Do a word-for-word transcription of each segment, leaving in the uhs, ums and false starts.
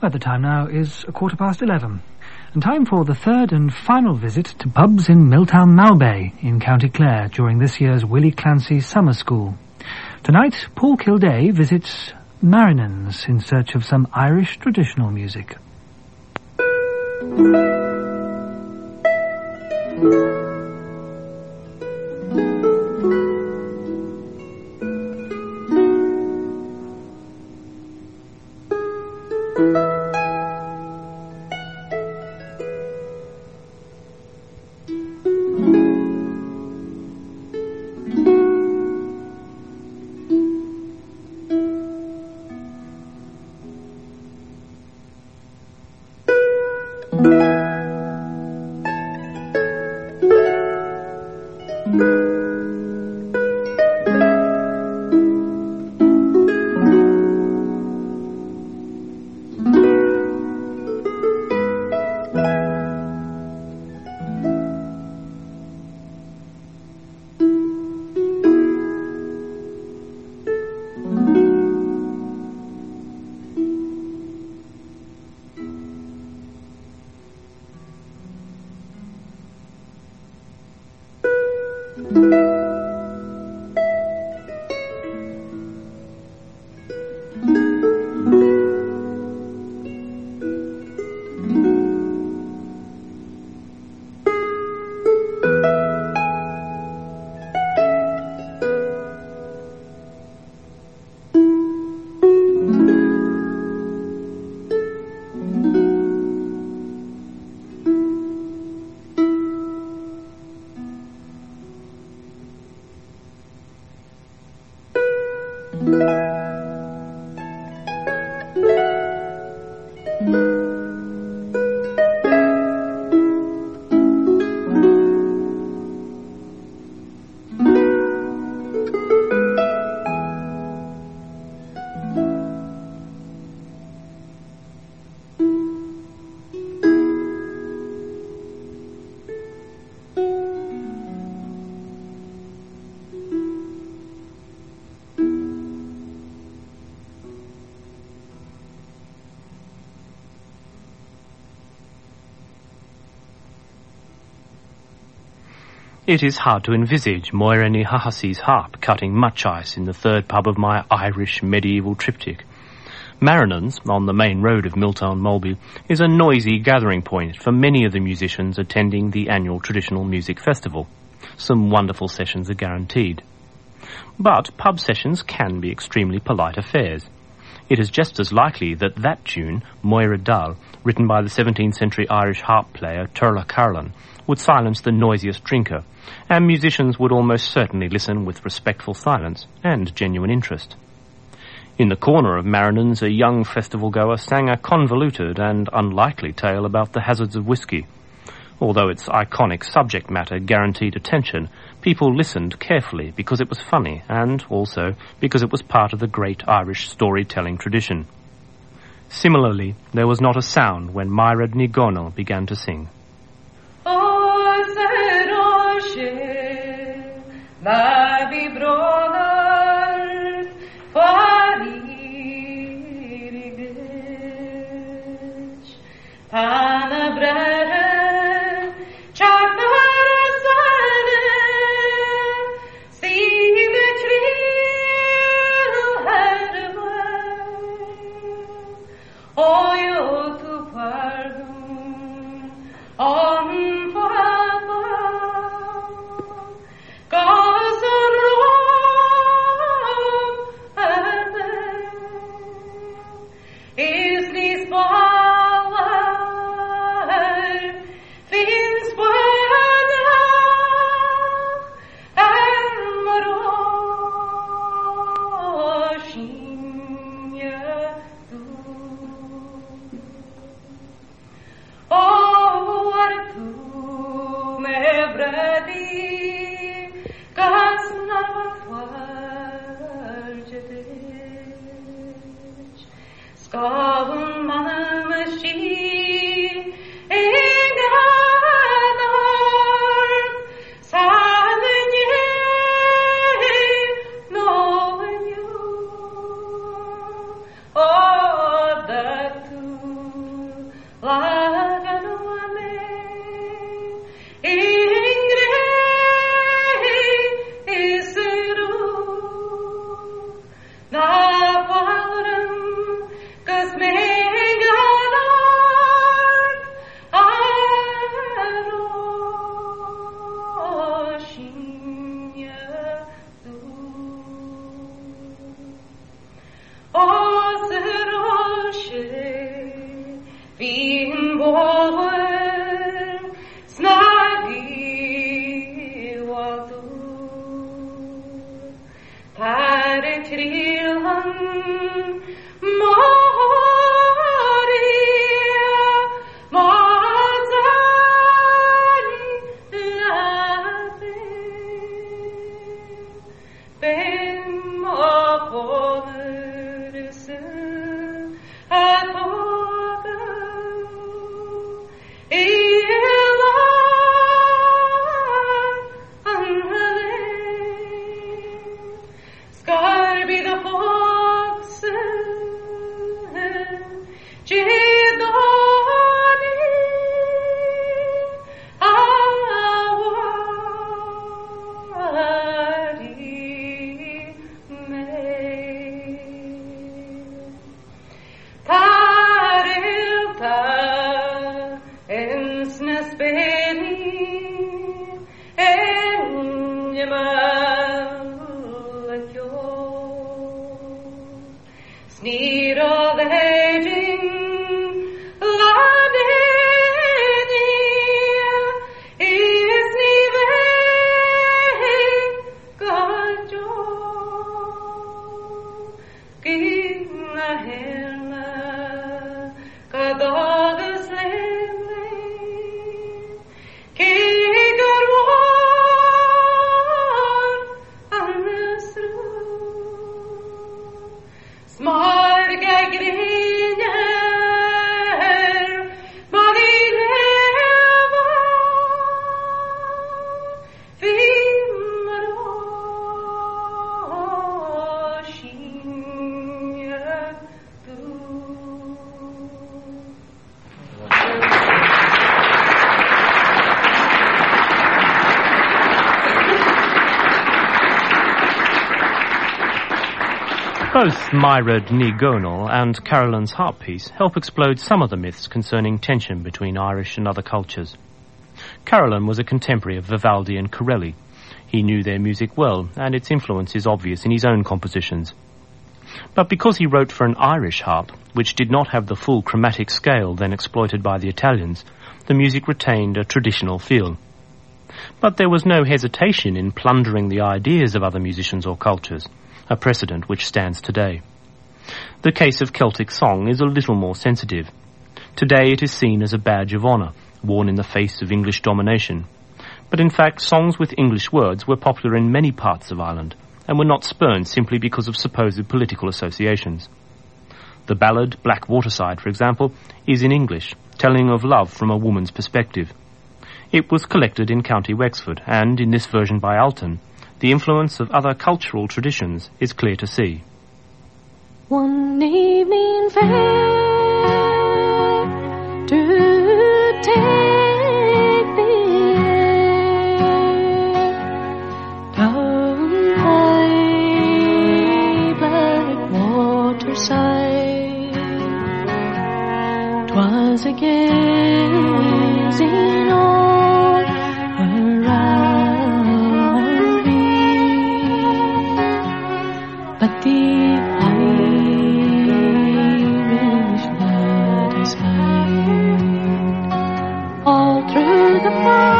Well, the time now is a quarter past eleven, and time for the third and final visit to pubs in Milltown Malbay in County Clare during this year's Willie Clancy Summer School. Tonight, Paul Kildea visits Marinans in search of some Irish traditional music. It is hard to envisage Moira Ní Hahasí's harp cutting much ice in the third pub of my Irish medieval triptych. Marinans, on the main road of Milltown Malbay, is a noisy gathering point for many of the musicians attending the annual traditional music festival. Some wonderful sessions are guaranteed. But pub sessions can be extremely polite affairs. It is just as likely that that tune, Moira Dal, written by the seventeenth century Irish harp player Turla Carlin, would silence the noisiest drinker, and musicians would almost certainly listen with respectful silence and genuine interest. In the corner of Marinans, a young festival-goer sang a convoluted and unlikely tale about the hazards of whiskey. Although its iconic subject matter guaranteed attention, people listened carefully because it was funny and also because it was part of the great Irish storytelling tradition. Similarly, there was not a sound when Moira Ní Gonal began to sing. Oh, the two Both Mairead Ní Dhomhnaill and Carolyn's harp piece help explode some of the myths concerning tension between Irish and other cultures. Carolyn was a contemporary of Vivaldi and Corelli. He knew their music well, and its influence is obvious in his own compositions. But because he wrote for an Irish harp, which did not have the full chromatic scale then exploited by the Italians, the music retained a traditional feel. But there was no hesitation in plundering the ideas of other musicians or cultures, a precedent which stands today. The case of Celtic song is a little more sensitive. Today it is seen as a badge of honour, worn in the face of English domination. But in fact, songs with English words were popular in many parts of Ireland, and were not spurned simply because of supposed political associations. The ballad Black Waterside, for example, is in English, telling of love from a woman's perspective. It was collected in County Wexford, and, in this version by Alton, the influence of other cultural traditions is clear to see. One evening fair to take the air down high Black Waterside. 'Twas a gazing all around, but the Irish blood is high. All through the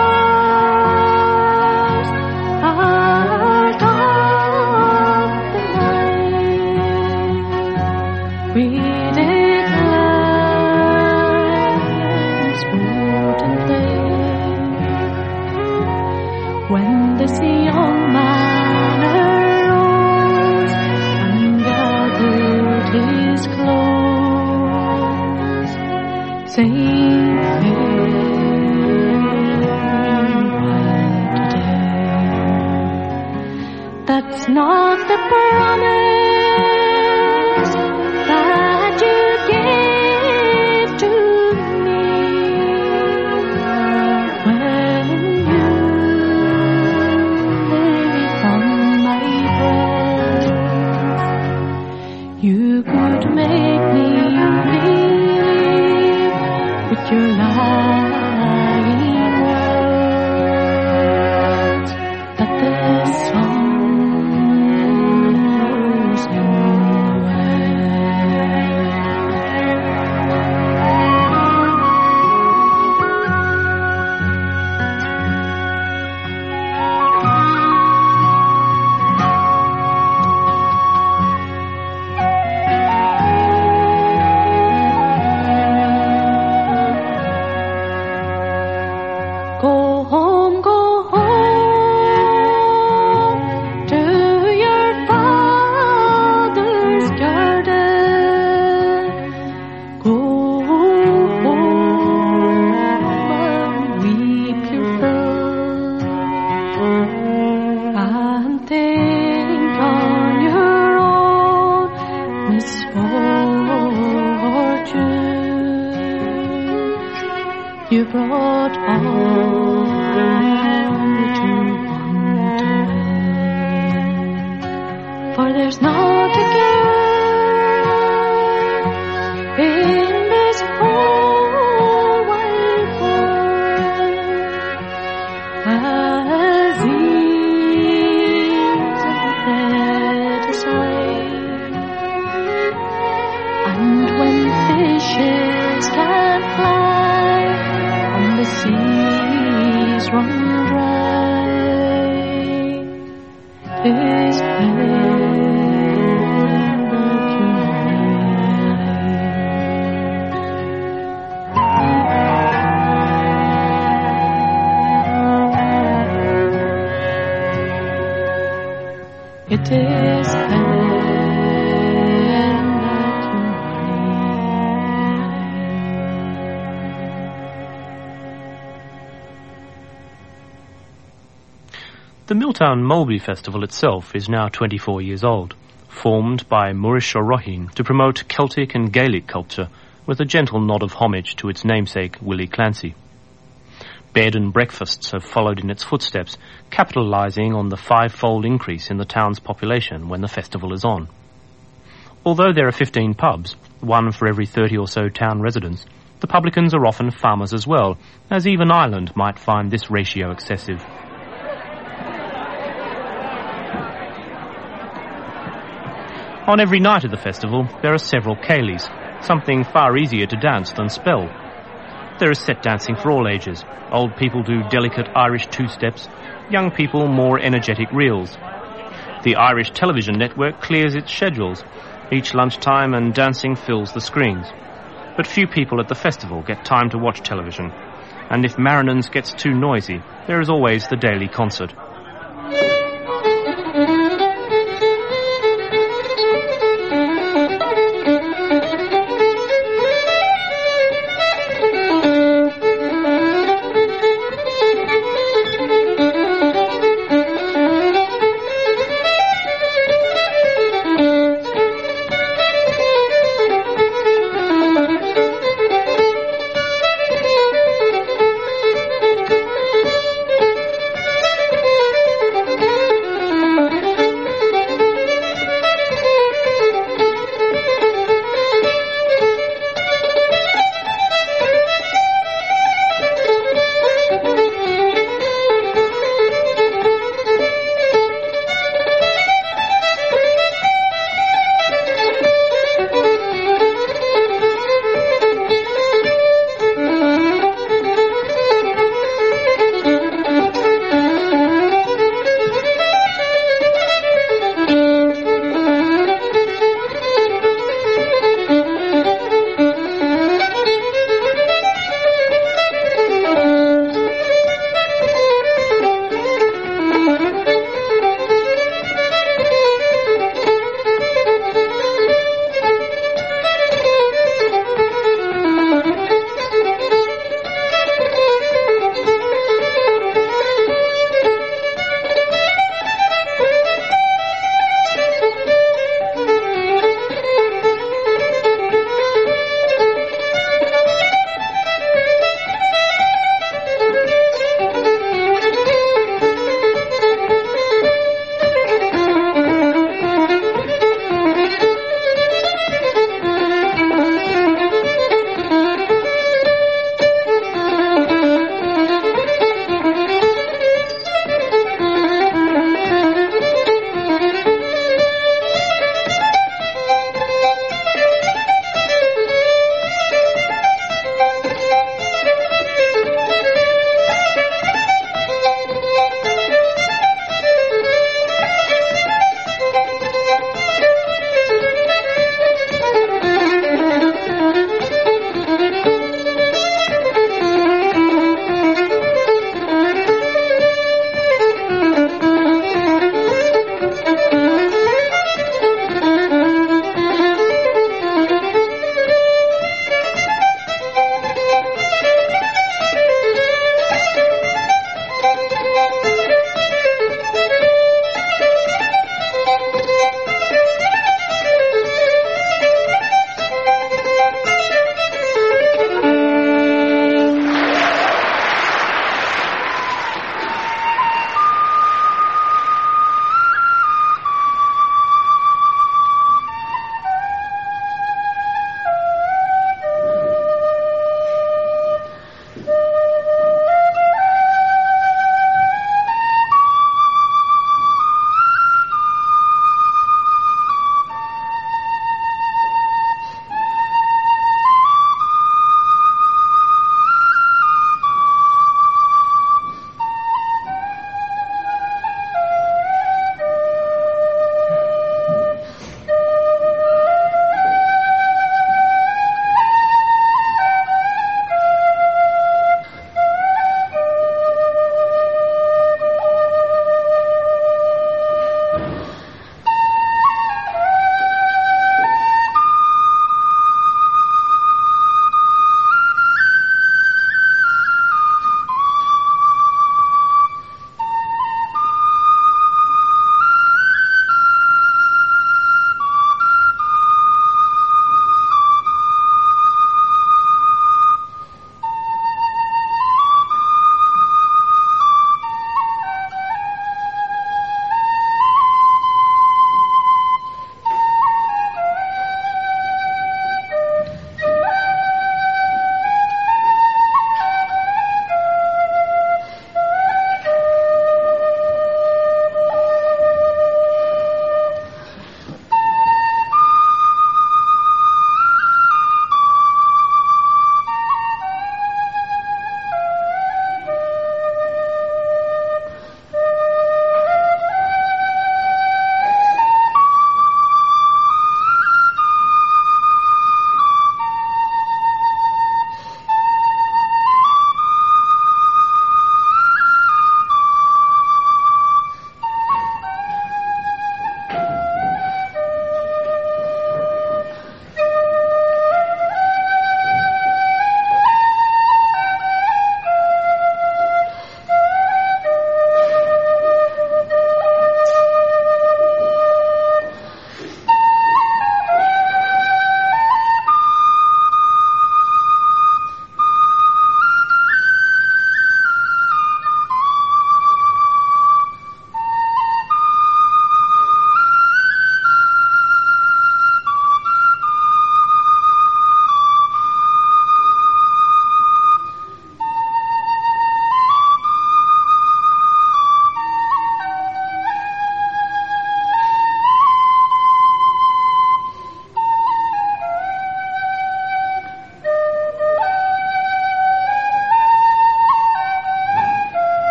forest, heart of the night, we did laugh, sport and play. When this young man arose and gathered his clothes, saying, "Farewell today." That's not the promise that you gave to me when you lay on my breast. You could make me believe with your lying words that the sun brought all that you want to know. For there's not a girl in this whole wide world as easy to sight. And when fishes can't fly on the seas run dry, 'tis plain that you lie. It is plain that you The Milltown Mulby Festival itself is now twenty-four years old, formed by Moorish Orohin to promote Celtic and Gaelic culture with a gentle nod of homage to its namesake Willie Clancy. Bed and breakfasts have followed in its footsteps, capitalising on the five-fold increase in the town's population when the festival is on. Although there are fifteen pubs, one for every thirty or so town residents, the publicans are often farmers as well, as even Ireland might find this ratio excessive. On every night of the festival, there are several ceilidhs, something far easier to dance than spell. There is set dancing for all ages. Old people do delicate Irish two-steps, young people more energetic reels. The Irish television network clears its schedules. Each lunchtime and dancing fills the screens. But few people at the festival get time to watch television. And if Marinans gets too noisy, there is always the daily concert.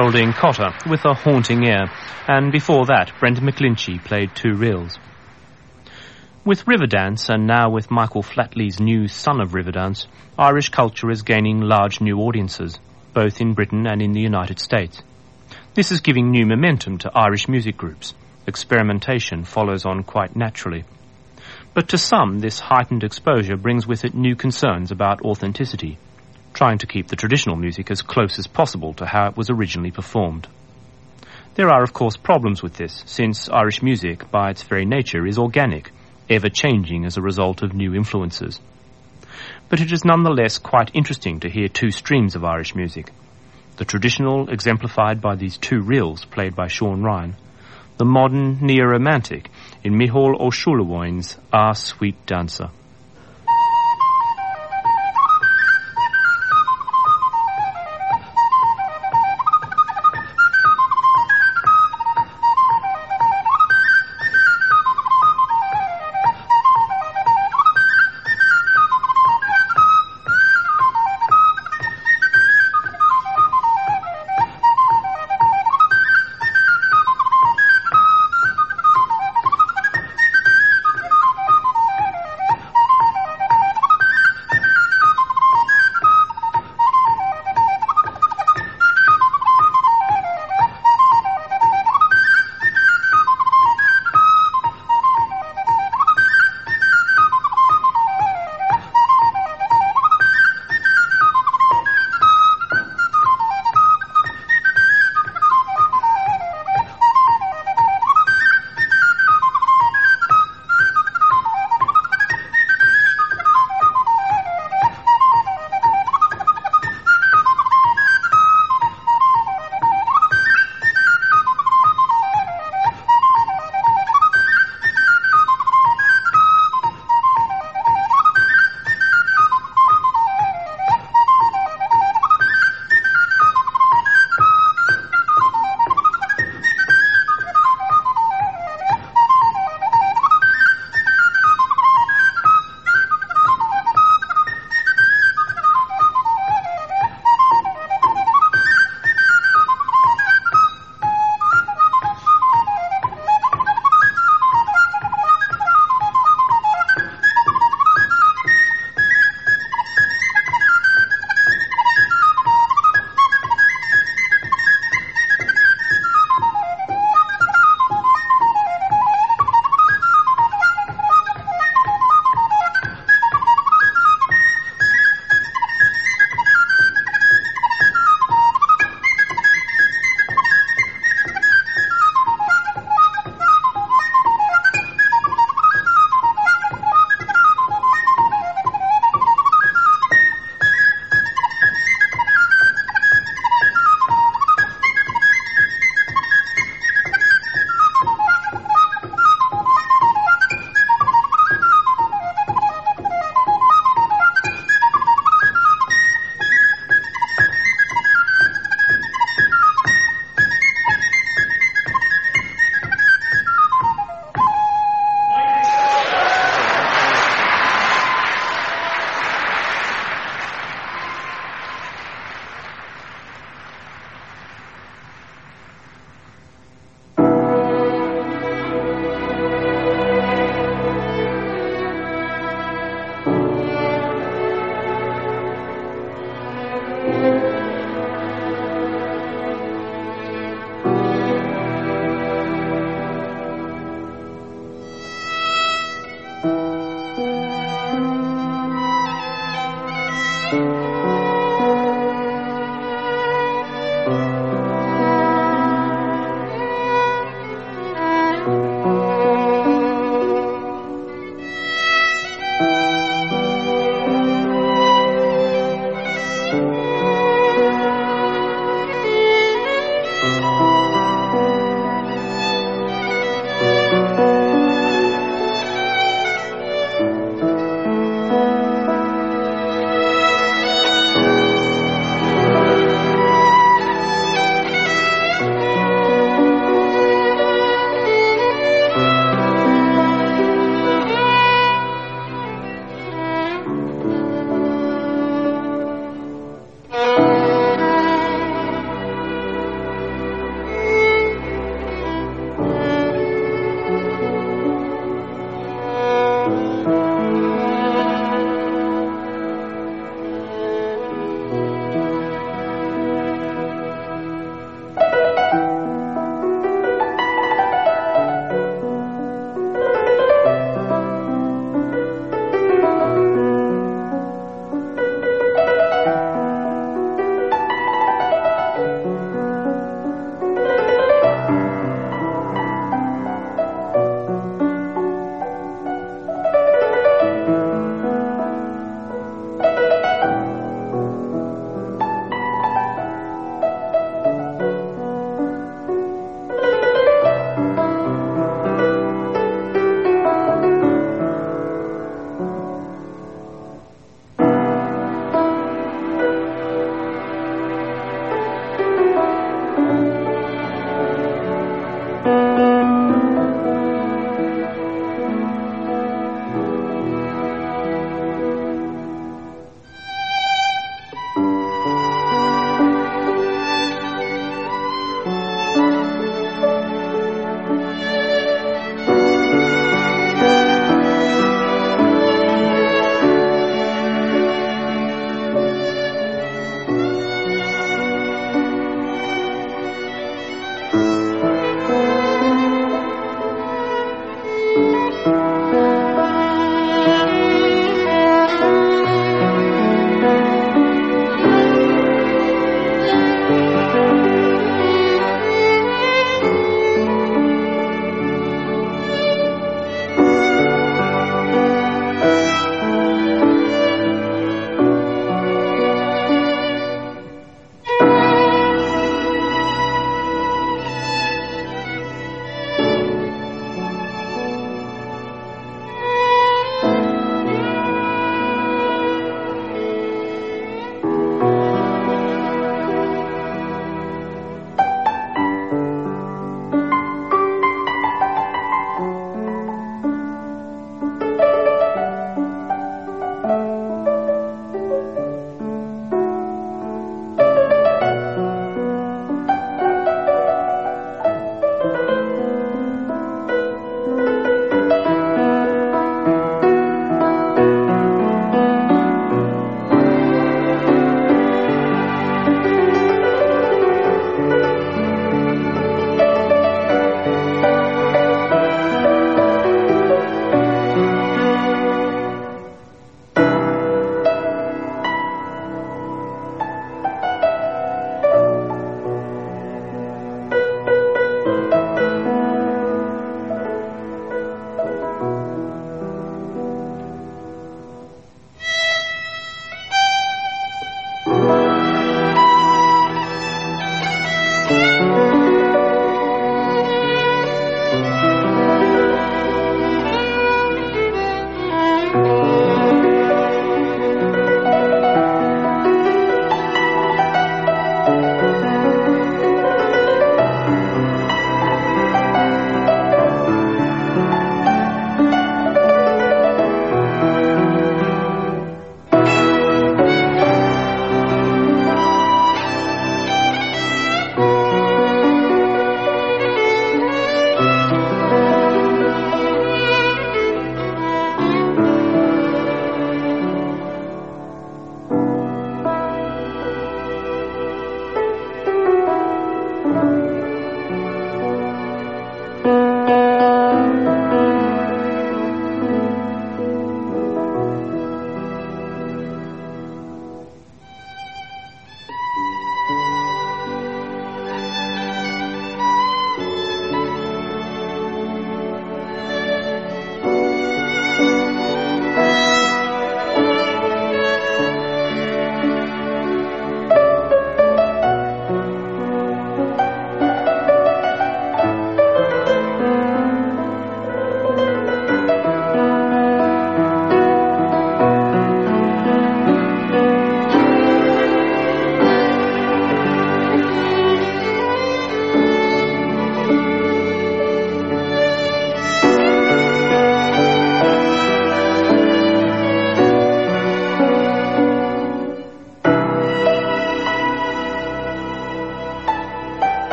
Geraldine Cotter with A Haunting Air, and before that, Brendan McGlinchey played two reels. With Riverdance, and now with Michael Flatley's new Son of Riverdance, Irish culture is gaining large new audiences, both in Britain and in the United States. This is giving new momentum to Irish music groups. Experimentation follows on quite naturally. But to some, this heightened exposure brings with it new concerns about authenticity, trying to keep the traditional music as close as possible to how it was originally performed. There are, of course, problems with this, since Irish music, by its very nature, is organic, ever-changing as a result of new influences. But it is nonetheless quite interesting to hear two streams of Irish music. The traditional, exemplified by these two reels played by Sean Ryan, the modern neo-romantic in Micheál Ó Siullabháin's Ah Sweet Dancer.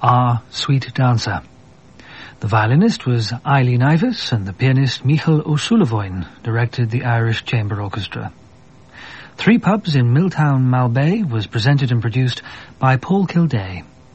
Our Sweet Dancer. The violinist was Eileen Ivers, and the pianist Michael O'Sullivan directed the Irish Chamber Orchestra. Three Pubs in Milltown Malbay was presented and produced by Paul Kildare.